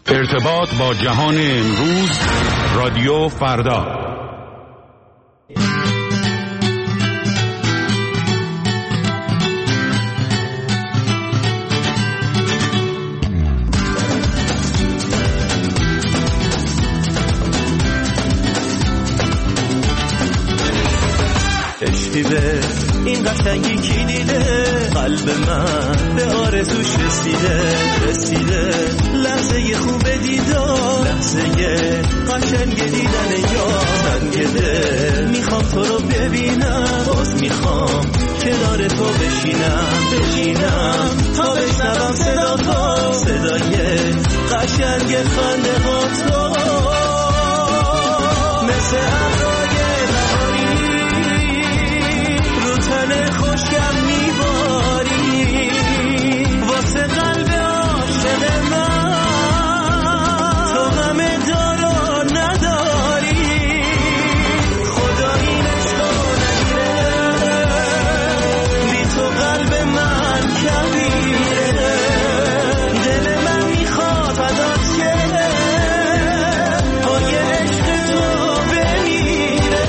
ارتباط با جهان امروز، رادیو فردا. عشقیده این قشنگی کی دیده، قلب من به آرزوش رسیده لحظه خوب دیدار، لحظه قشنگ دیدن یار. سنگده میخوام تو رو ببینم، باز میخوام کنار تو بشینم تا بشنوم صدا تو، صدای قشنگ خنده ها تو، مثل تن خوشگم میباری، واسه قلب عاشق من تو همه دارو نداری. خدا این عشقو نگیره، بی تو قلب من کبیره. دل من میخواد فدات شه، پای عشق تو بمیره.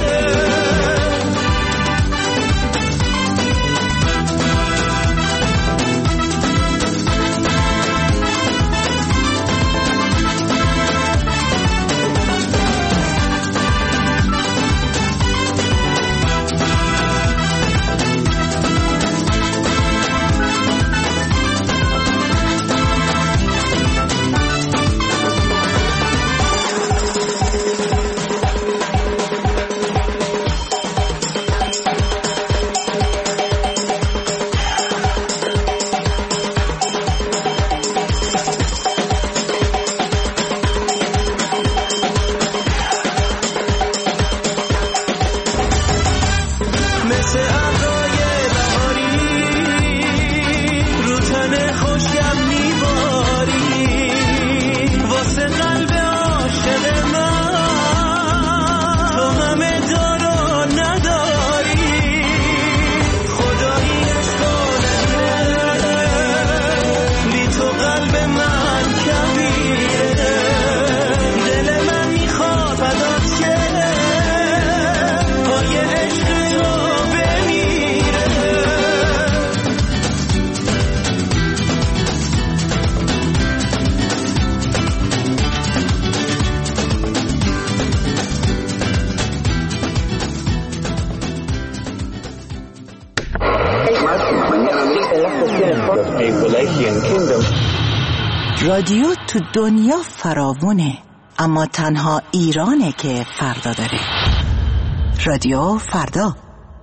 رادیو تو دنیا فراوونه، اما تنها ایرانه که فردا داره. رادیو فردا.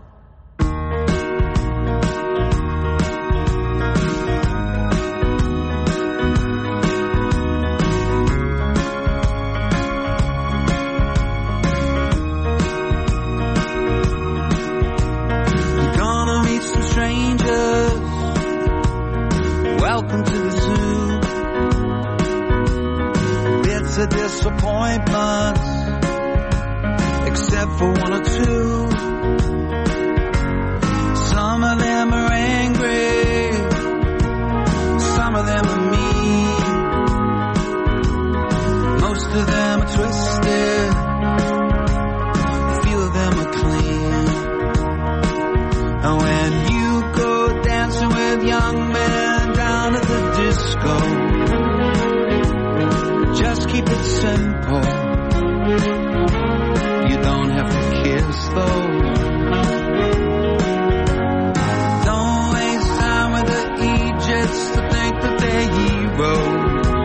Disappointments, except for one or two. Some of them are angry, some of them are mean, most of them are twisted, a few of them are clean. And when you go dancing with young men down at the disco, just keep it simple. You don't have to kiss though. Don't waste time with the Egypts to think that they're heroes.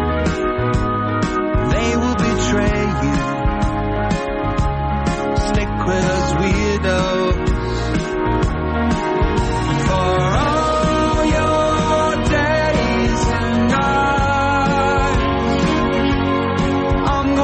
They will betray you. Stick with us weirdos. For all your days and nights, I'm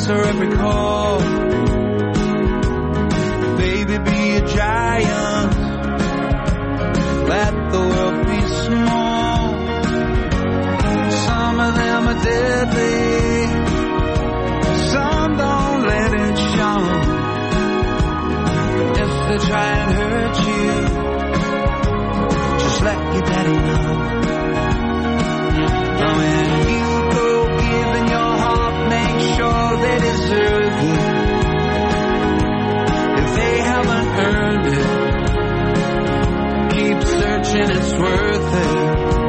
answer every call. Baby, be a giant. Let the world be small. Some of them are deadly. Some don't let it show. If they try and hurt you, just let your daddy know. When you go giving your heart, make sure they deserve it. If they haven't earned it, keep searching, it's worth it.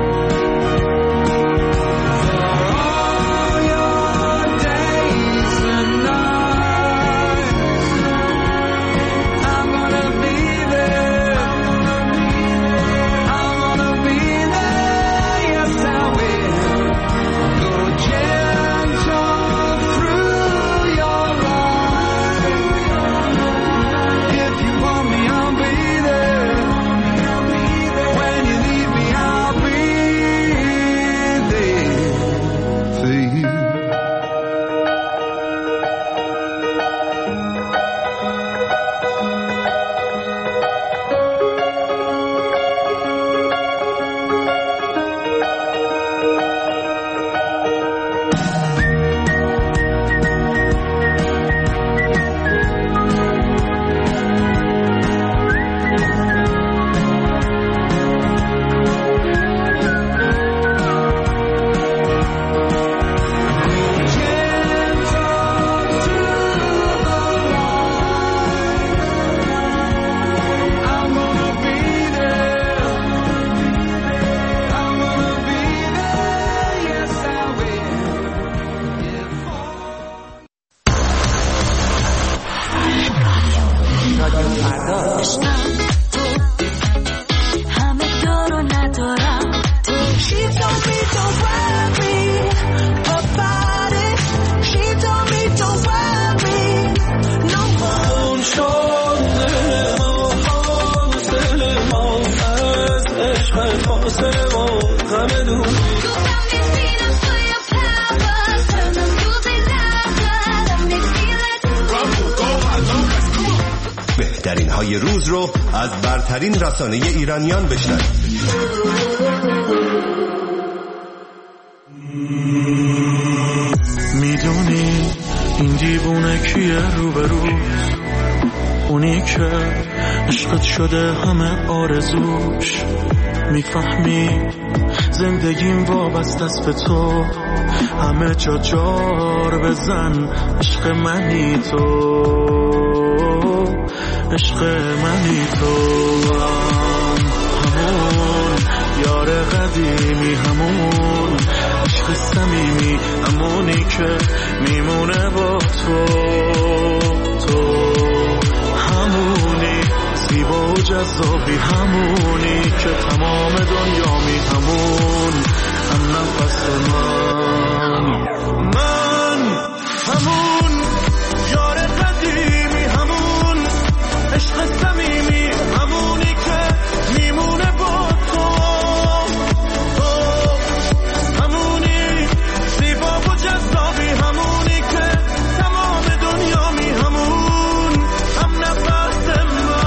بهترین های روز رو از برترین رسانه ایرانیان بشنوید. میدونی این دیوونه کیه روبرو؟ اونی که عشقت شده همه آرزوش. میفهمی زندگیم وابسته است به تو، همه جا جار بزن عشق منی تو، عشق منی تو. همون یار قدیمی، همون عشق صمیمی، همونی که میمونه با تو، تو همونی زیبا و جذابی، همونی که تمام دنیامی، همون هم نفس من همون یار قدیمی، همون عشق صمیمی، همونی که میمونه با تو، تو همونی زیبا و جذابی، همونی که تمام دنیامی، همون هم نفس من.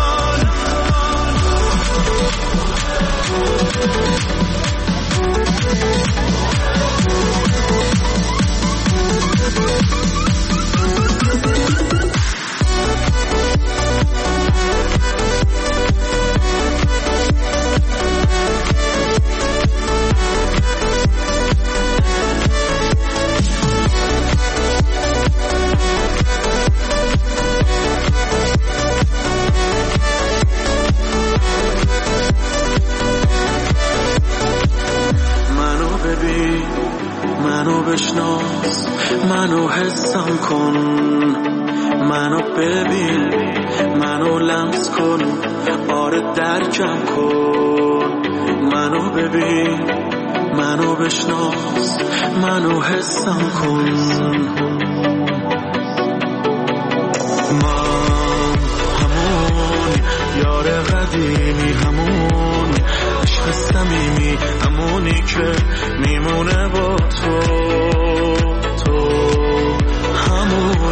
منو بشناس، منو حسم کن، منو ببین، منو لمس کن، آره درکم کن. منو ببین، منو بشناس، منو حسم کن. من همون یار قدیمی، همون عشق صمیمی، همونی که میمونه با تو، تو همون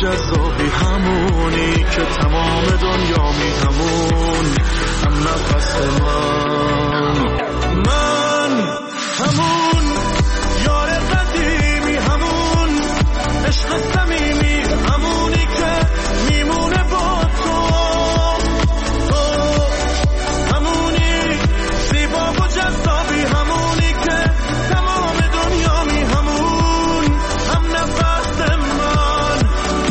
جذابی همونی که تمام دنیا می همون هم نفس من همون یار قدیمی همون عشق صمیمی همونی که میمونه با تو همونی زیبا و جذابی همونی که تمام دنیا می همون هم نفس من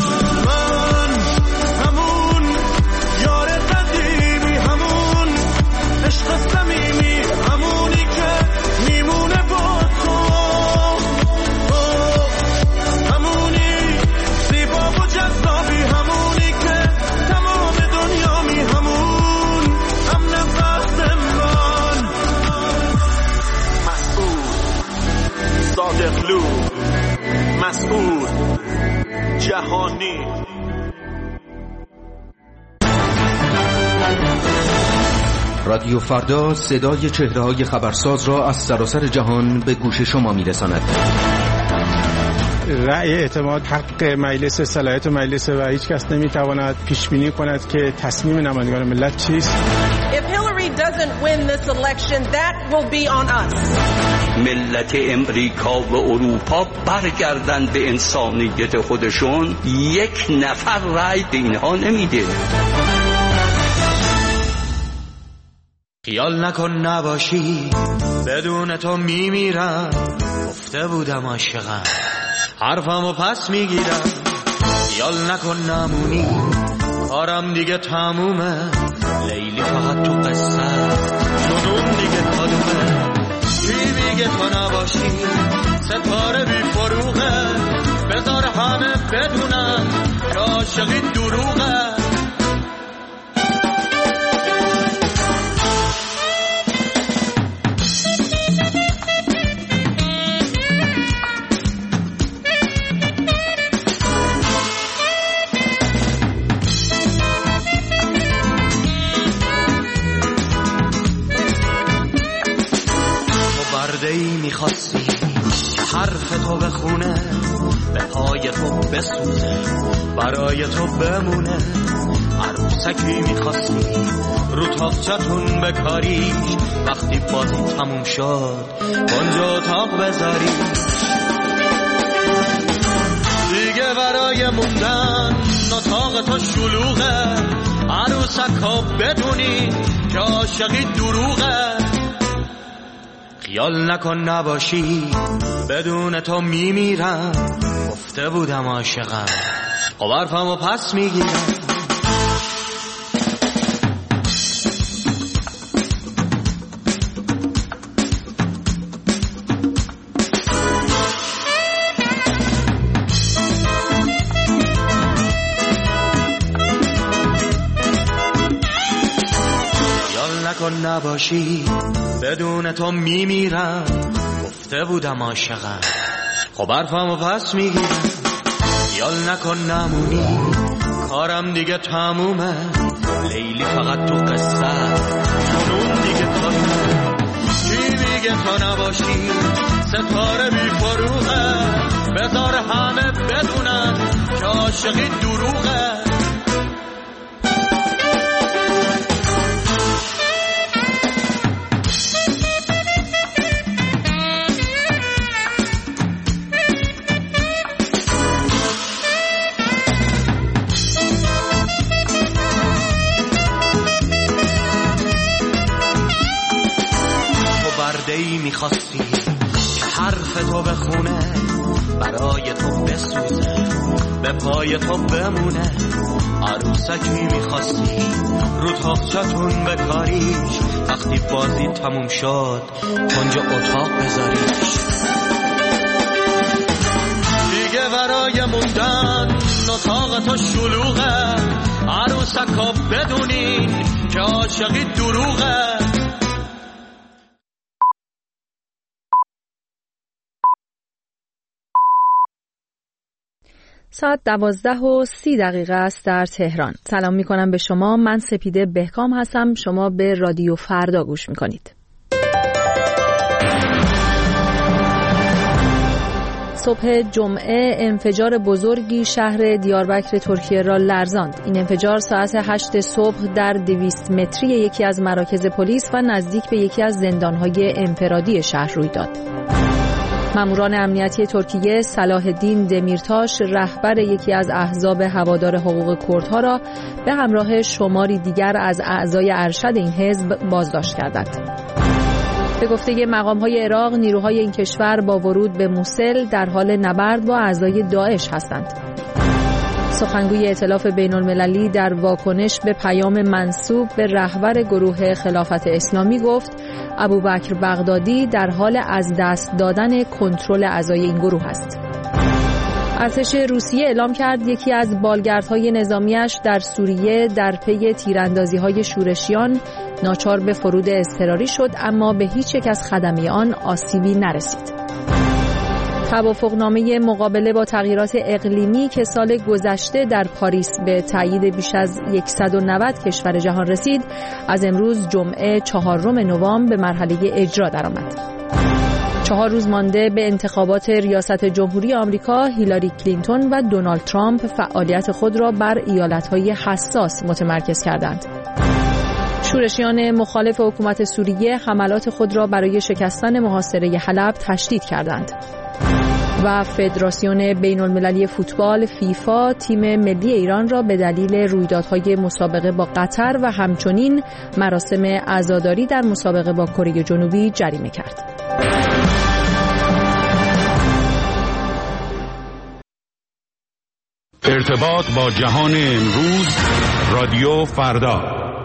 همون یار قدیمی همون عشق صمیمی همونی که میمونه با تو همونی زیبا و جذابی همونی که تمام دنیا می همون هم نفس من مسعود صادقلو مسعود جهانی. رادیو فردا صدای چهره‌های خبرساز را از سراسر جهان به گوش شما می‌رساند. رأی اعتماد حق مجلس، صلاحیت مجلس و هیچ کس نمی‌تواند پیش بینی کند که تصمیم نمایندگان ملت چیست. If Hillary doesn't win this election, that will be on us. ملت امریکا و اروپا برگردن به انسانیت خودشون، یک نفر رأی به اینها نمیده. خیال نکن نباشی بدون تو میمیرم، گفته بودم عاشقم حرفمو پس میگیرم. خیال نکن نمونی کارم دیگه تمومه، لیلی فقط تو قصه جنون دیگه کدومه. کی میگه تو نباشی ستاره بی فروغه، بذار همه بدونن که عاشقی دروغه. میخواستی که حرف تو بخونه، به پای تو بسوزه، برای تو بمونه. عروسکی میخواستی رو تاقچتون بکاریش، وقتی بازی تموم شد اونجا اتاق بذاری. دیگه برای موندن اتاق تو شلوغه، عروسکا بدونی که عاشقی دروغه. خیال نکن نباشی بدون تو میمیرم، گفته بودم عاشقم خب حرفمو پس میگیرم. خیال نکن نباشی بدون تو میمیرم، گفته بودم عاشقم خب حرفمو پس میگیرم. خیال نکن نمونی کارم دیگه تمومه، لیلی فقط تو قصه جنون دیگه کدومه. کی میگه تو نباشی ستاره بی فروغه، بذار همه بدونن که عاشقی دروغه. ای میخواستی که حرف تو بخونه، برای تو بسوزه، به پای تو بمونه. عروسکی میخواستی رو تاقچتون بکاریش، وقتی بازی تموم شد اونجا اتاق بذاریش. دیگه برای موندن اتاق تو شلوغه، عروسکا بدونین که عاشقی دروغه. ساعت 12:30 است در تهران. سلام میکنم به شما. من سپیده بهکام هستم. شما به رادیو فردا گوش میکنید. صبح جمعه انفجار بزرگی شهر دیاربکر ترکیه را لرزاند. این انفجار ساعت 8 صبح در 200 متری یکی از مراکز پلیس و نزدیک به یکی از زندان‌های انفرادی شهر روی داد. ماموران امنیتی ترکیه صلاح الدین دمیرتاش رهبر یکی از احزاب هوادار حقوق کردها را به همراه شماری دیگر از اعضای ارشد این حزب بازداشت کردند. به گفته مقام‌های عراق، نیروهای این کشور با ورود به موسل در حال نبرد با اعضای داعش هستند. سخنگوی ائتلاف بین‌المللی در واکنش به پیام منسوب به رهبر گروه خلافت اسلامی گفت ابوبکر بغدادی در حال از دست دادن کنترل اعضای این گروه است. ارتش روسیه اعلام کرد یکی از بالگردهای نظامیش در سوریه در پی تیراندازی‌های شورشیان ناچار به فرود اضطراری شد، اما به هیچ یک از خدمه آن آسیبی نرسید. توافقنامه مقابله با تغییرات اقلیمی که سال گذشته در پاریس به تایید بیش از 190 کشور جهان رسید، از امروز جمعه 4 نوامبر به مرحله اجرا درآمد. 4 روز مانده به انتخابات ریاست جمهوری آمریکا، هیلاری کلینتون و دونالد ترامپ فعالیت خود را بر ایالت‌های حساس متمرکز کردند. شورشیان مخالف حکومت سوریه حملات خود را برای شکستن محاصره حلب تشدید کردند. و فدراسیون بین‌المللی فوتبال فیفا تیم ملی ایران را به دلیل رویدادهای مسابقه با قطر و همچنین مراسم عزاداری در مسابقه با کره جنوبی جریمه کرد. ارتباط با جهان امروز، رادیو فردا.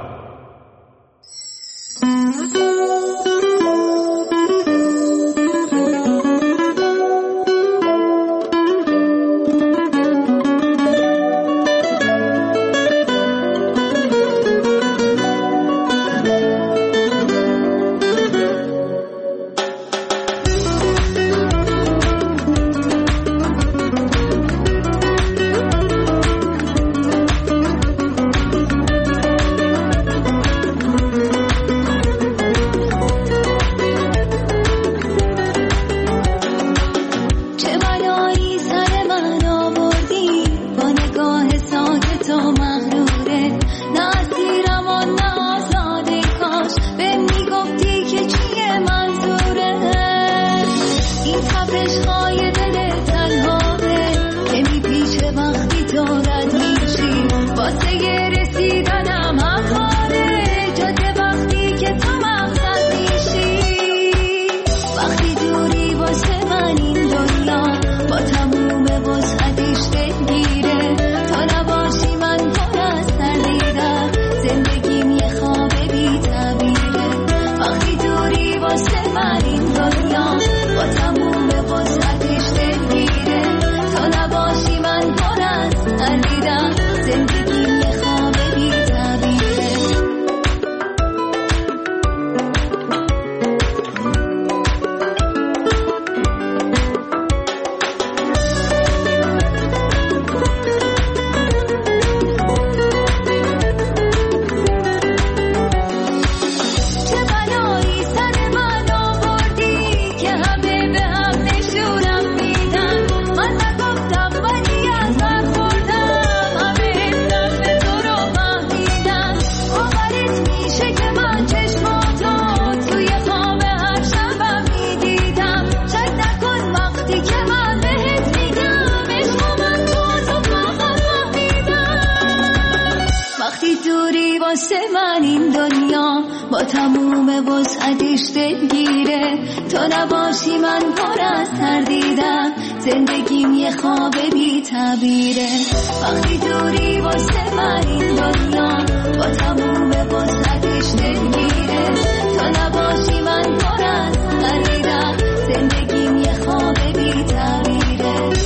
واسه من این دنیا با تموم وسعتش دلگیره، تو نباشی من پر از تردیدم، زندگیم یه خواب بی تعبیره. وقتی دوری واسه من این دنیا با تموم وسعتش دلگیره، تو نباشی من پر از تردیدم، زندگیم یه خواب بی تعبیره.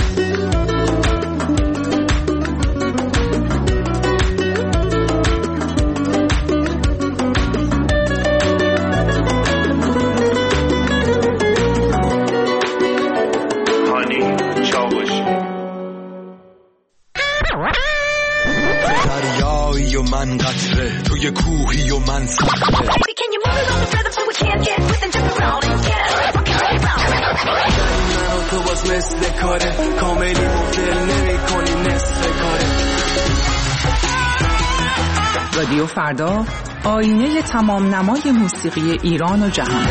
دریایی و من قطره، توی کوهی و من صخره. من و تو باز مثل کاره کاملی مفدل نمی کنی نصف کاره. رادیو فردا، آینه تمام نمای موسیقی ایران و جهان.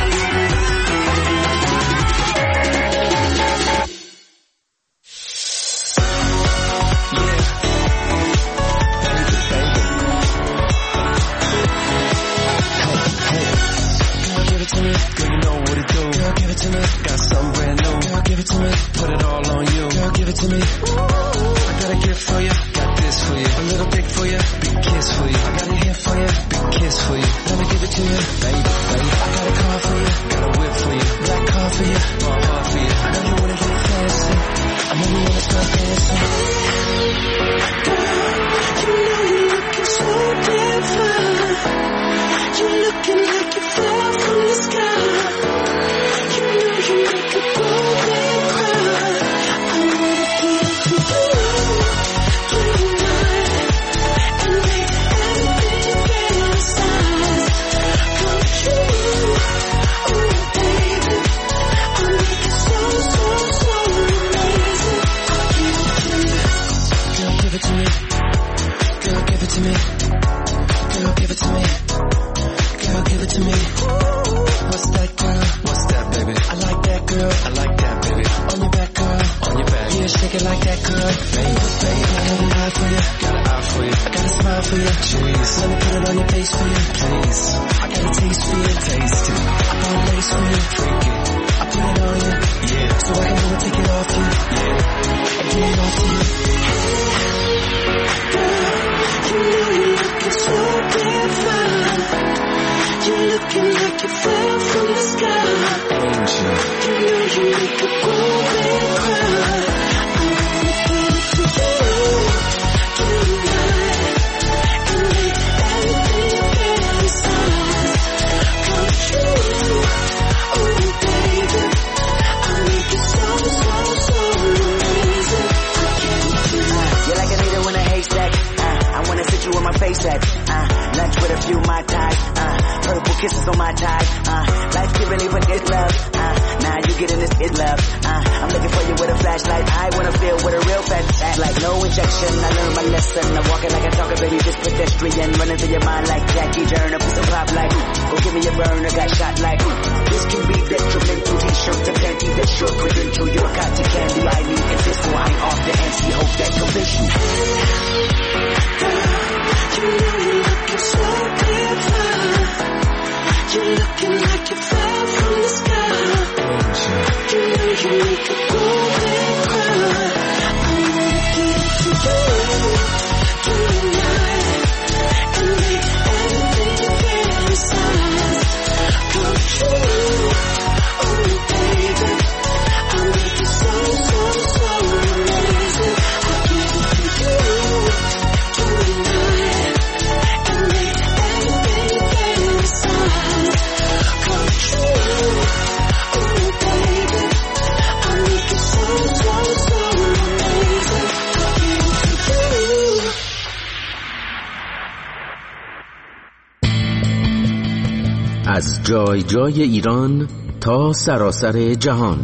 از جای جای ایران تا سراسر جهان،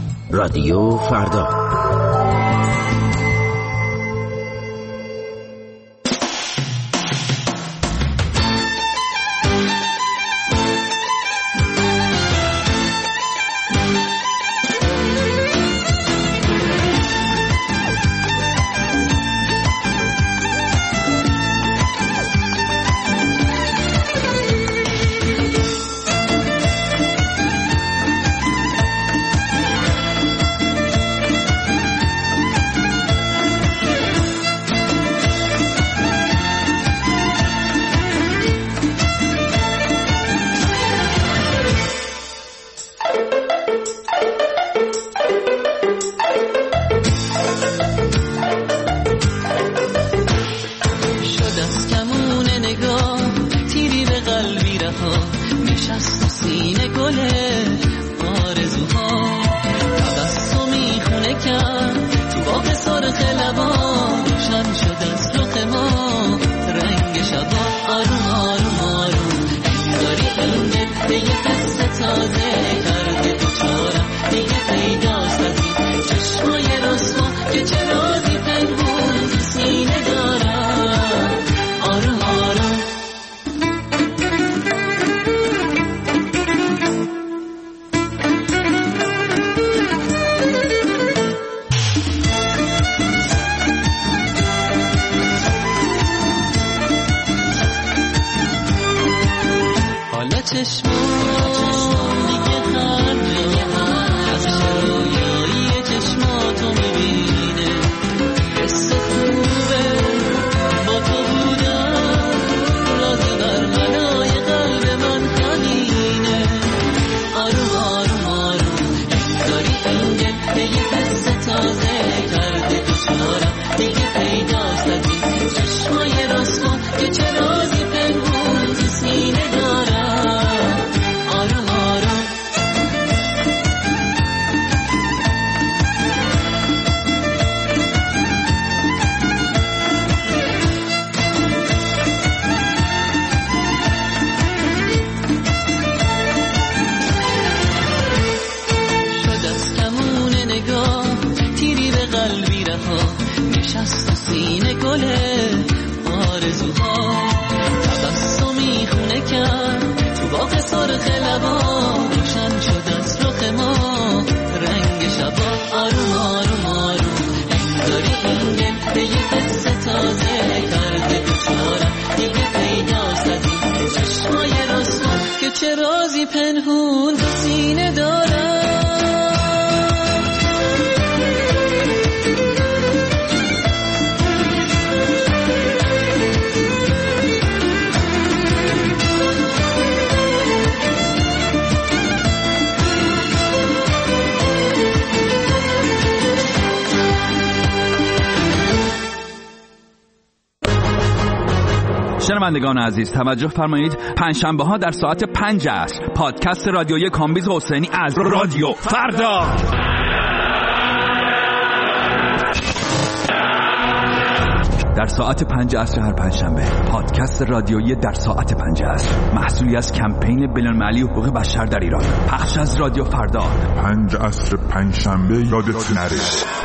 رادیو فردا. چشمان دیگه هر جا از رویایی چشماتو میبینه. حس خوبه با تو بودم، راضی بر منای قلب من همینه. آروم آروم آروم انگاری این گفته یه حس تازه کرده دچارم دیگه پیداست از این چشمای راستم که چه رازی پنهون تو سینه دارم. آروم آروم شد از کمون نگاه تیری به قلبی رها، نشست و سینه گله آرزوها. تبسمی خونه کرد تو باغ سرخ لبا، روشن شد از رخ ما رنگ شبا. آروم آروم آروم انگاری این گفته یه حس تازه کرده دچارم دیگه پیداست از این چشمای راستم که چه رازی پنهون تو سینه دارم. شنوندگان عزیز توجه فرمایید، پنجشنبه ها در ساعت 5 عصر پادکست رادیویی کامبیز حسینی از رادیو فردا. در ساعت 5 عصر هر پنجشنبه پادکست رادیویی در ساعت 5 عصر، محصولی از کمپین بین‌المللی حقوق بشر در ایران، پخش از رادیو فردا. 5 عصر پنجشنبه یادت نره.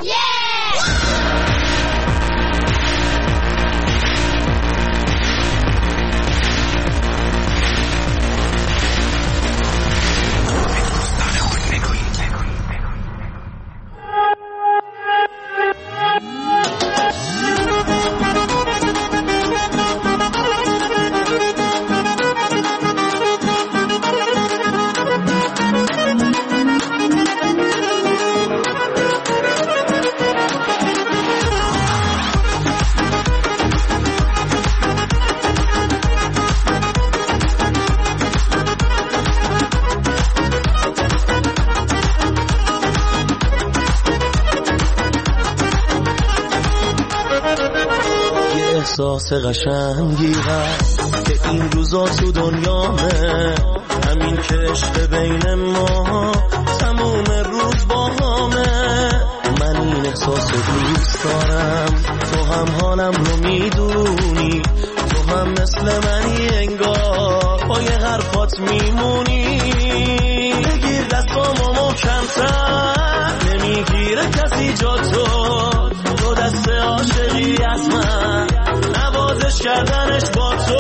احساس قشنگی هست که این روزا تو دنیامه، همین که عشق بین ما تموم روز با همه. من این احساس دوست دارم، تو هم حالم رو میدونی، تو هم مثل منی انگار با یه حرفات میمونی. بگیر دستامو محکم‌تر، نمیگیره کسی جا تو دست عاشقی از من، نوازش کردنش با تو.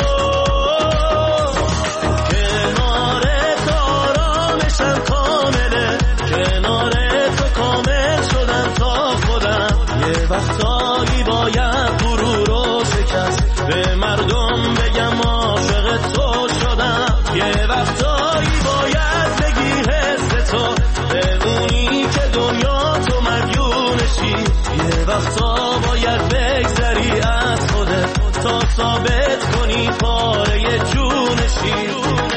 کنار تو آرامشم کامله، کنار تو کامل شدم تا خودم. یه وقتایی باید غرور رو شکست، به مردم بگم عاشق تو شدم. یه وقتایی باید بگی حس تو بدونی که دنیا تو مدیونشی. یه وقتا باید بگذری از خودت تا ثابت کنی پاره جونشی.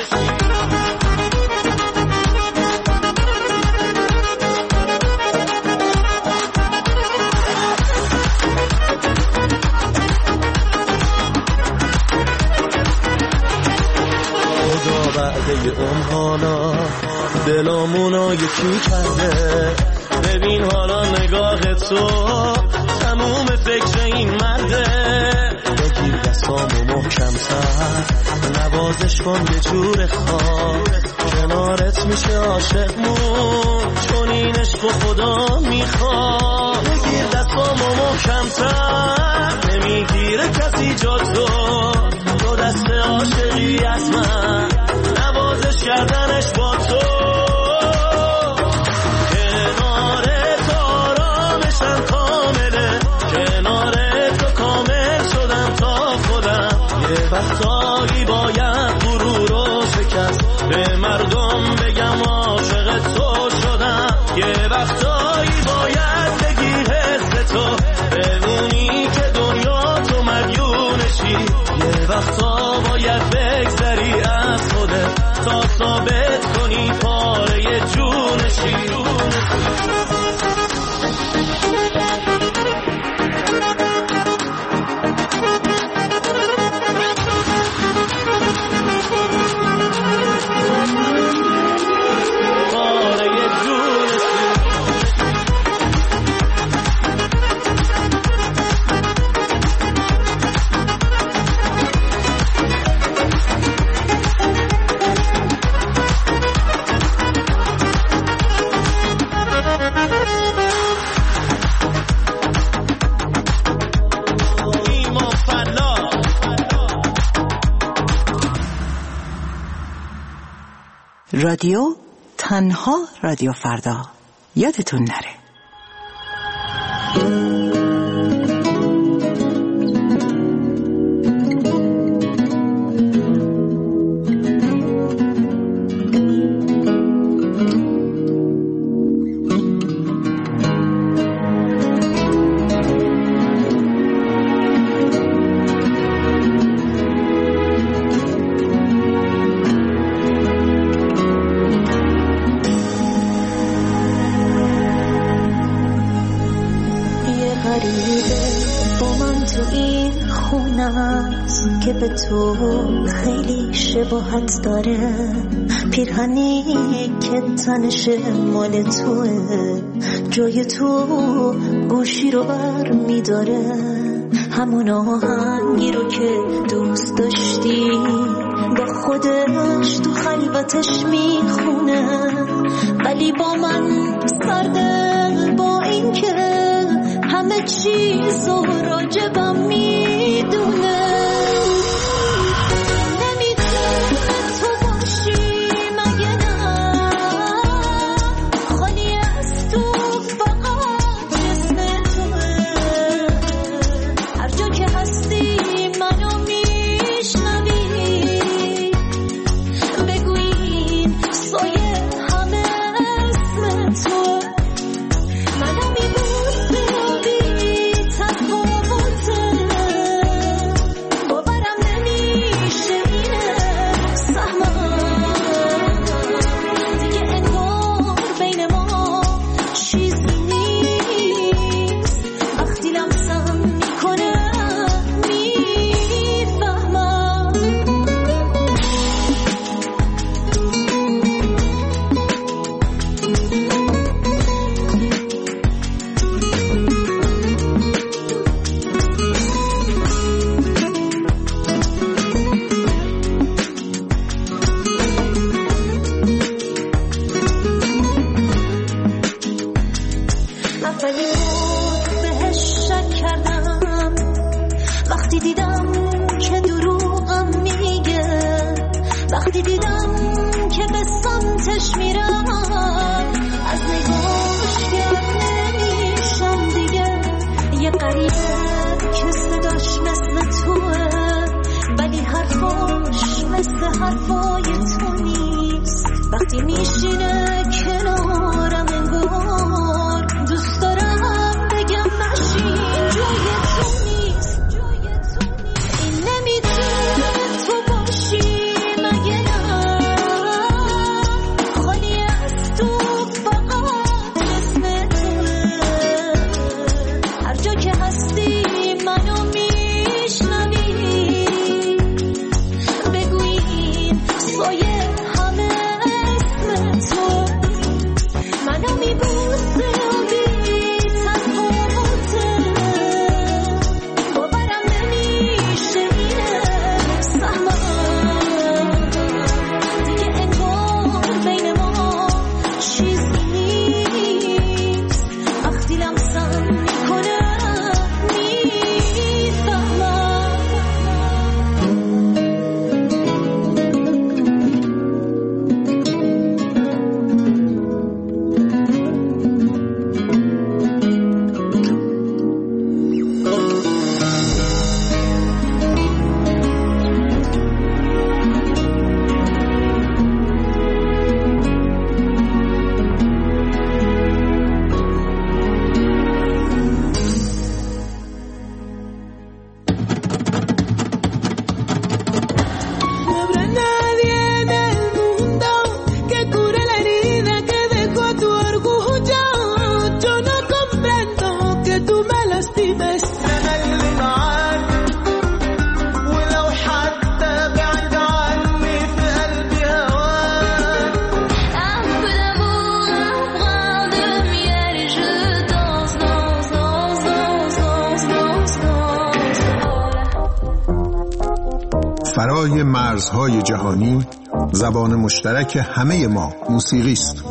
خدا بعد یه حالا دلامونو یکی کرده، ببین حالا نگاه تو تموم فکر این مرده. بگیر دستامو محکم‌تر، نوازش کن به جور خواب، کنارت میشه عاشقمون چون این عشق خدا میخواد. بگیر دستامو محکم‌تر، نمیگیره کسی جا تو دست عاشقی از من، نوازش کردنش با تو. وقتایی باید غرور رو شکست، مردم بگم عاشق تو شدم. یه وقتایی باید بگی حس تو بمونی که دنیا تو مدیونشی. یه وقتا باید بگذری از خودت تا ثابت کنی پاره جونشی. رادیو تنها رادیو فردا، یادتون نره. که به تو خیلی شباهت داره، پیرهنی که تنش مال توه، جای تو گوشی رو بر میداره، همون آهنگی رو که دوست داشتی با خودش تو خلوتش میخونه، ولی با من سرده، با این که همه چیز رو راجبم میدونه. تستملي معاك ولو حتى بعد عني في قلبي هواك. Un peu d'amour, un brin de miel et je danse, danse, danse, danse, danse, danse, danse. فرای مرزهای جهانی زبان مشترک همه ما موسیقی است.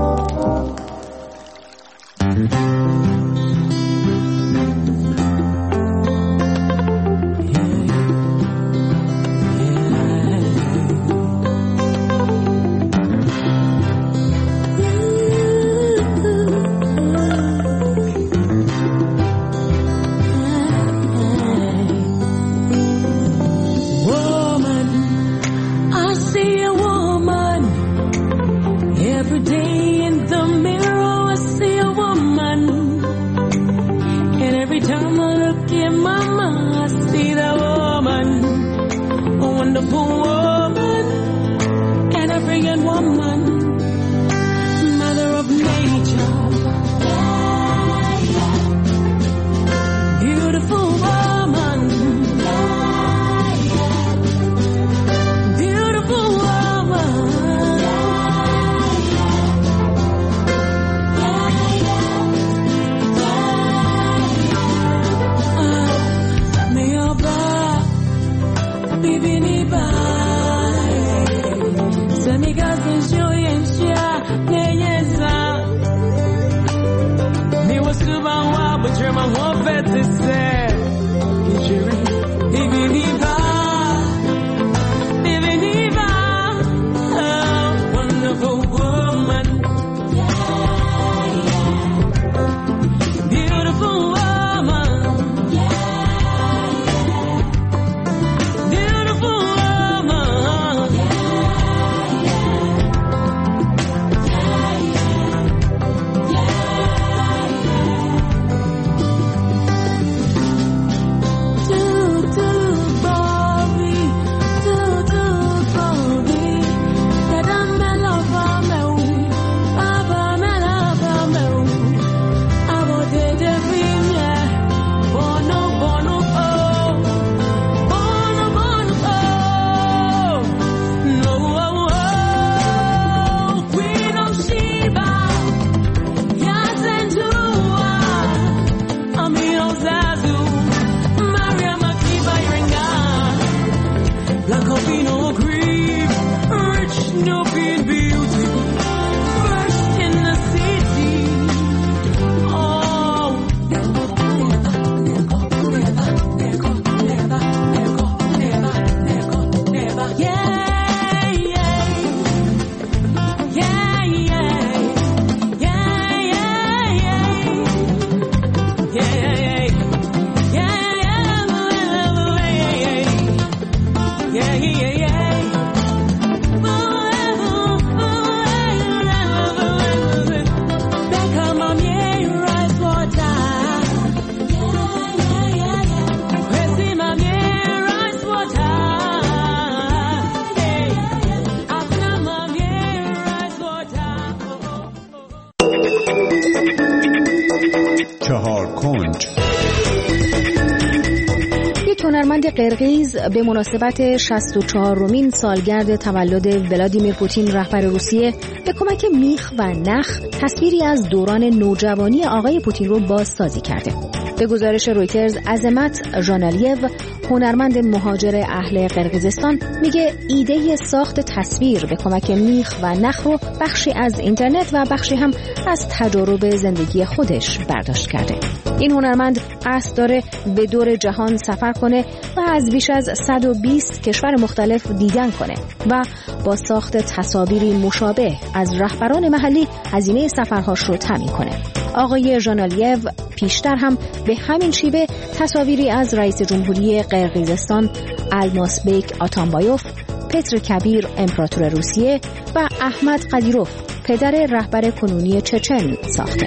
هنرمند قرقیز به مناسبت 64مین سالگرد تولد ولادیمیر پوتین رهبر روسیه به کمک میخ و نخ تصویری از دوران نوجوانی آقای پوتین رو بازسازی کرده. به گزارش رویترز، عظمت ژانالیو، هنرمند مهاجر اهل قرقیزستان، میگه ایده ساخت تصویر به کمک میخ و نخ رو بخشی از اینترنت و بخشی هم از تجارب زندگی خودش برداشت کرده. این هنرمند قصد داره به دور جهان سفر کنه و از بیش از 120 کشور مختلف دیدن کنه و با ساخت تصاویری مشابه از رهبران محلی هزینه سفرهاش رو تامین کنه. آقای ژانالیو پیشتر هم به همین شیوه تصاویری از رئیس جمهوری قرقیزستان المازبک آتامبایوف، پتر کبیر امپراتور روسیه و احمد قدیروف پدر رهبر کنونی چچن ساخته.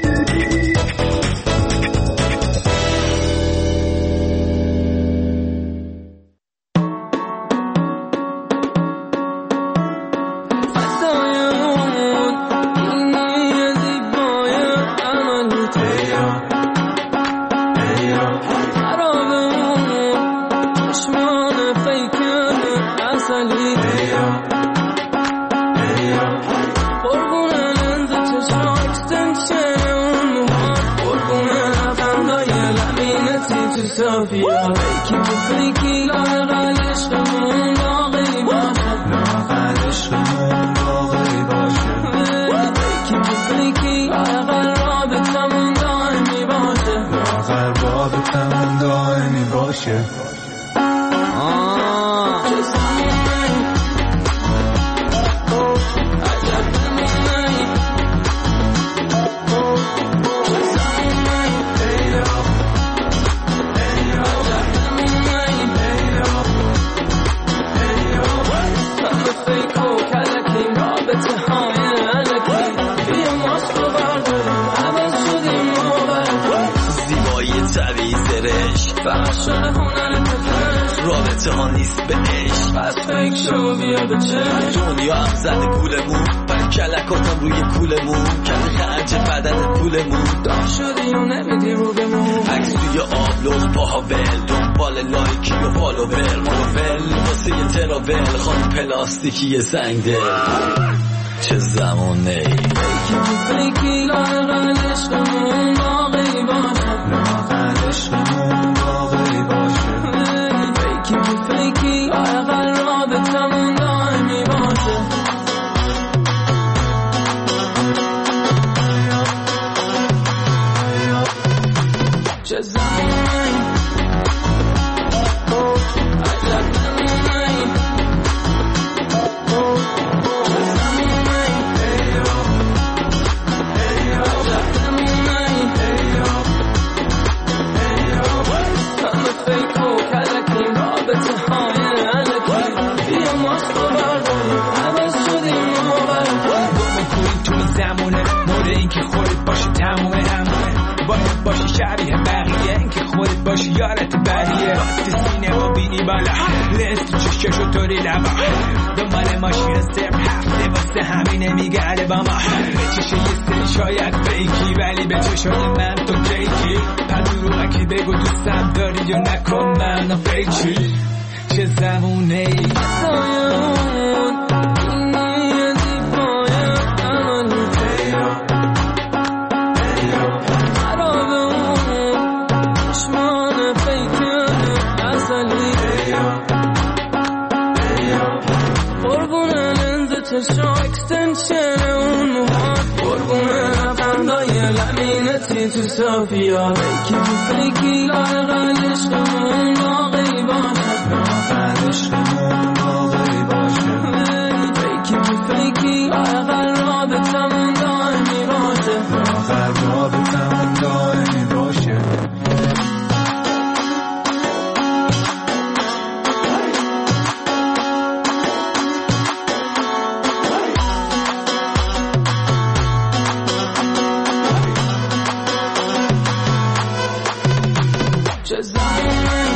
زمینتی تو صافیا فیکی لاغل عشقمون باقی باشه لاغل عشقمون باقی باشه فیکی لاغل رابطمون دائمی باشه لاغل رابطمون دائمی باشه رابطه ها نیست به عشق پس فکر شو بیا به چشم دنیا هم زده گولمون پر کلکاتم روی کولمون کل خرج بدن پولمون دام شدی و نمیدی رو بمون عکس توی آبلوز پاها ول دنبال لایکی و فالوور مالوول واسه یه تراول خانم پلاستیکی سنگ دل چه زمانه فیکی لاغل عشقمون باقی باشه لاغل عشقمون باقی باشه فیکی لاغل رابطمون دائمی باشه چه زمانی عجب نمونی باشی شبیه بقیه این که خودت باشی یارت بریه راست سینه و بینی بالا لنز تو چششو طوری لبا دنبال ماشین سرم هفته واسه همینه میگرده با ما به چشه یه سری شاید فیکی ولی به چشای من تو کیکی پدروغکی بگو دوستم داری یا نکن من فیکی چه زمونه ای سایمون چشم اکستنشن اون موهات قربونه رفندای لمینتی تو صافیا فیکی لاغل عشقمون باقی باشه لاغل عشقمون باقی باشه فیکی لاغل رابطمون دائمی باشه لاغل رابطمون دائمی باشه چه زمانی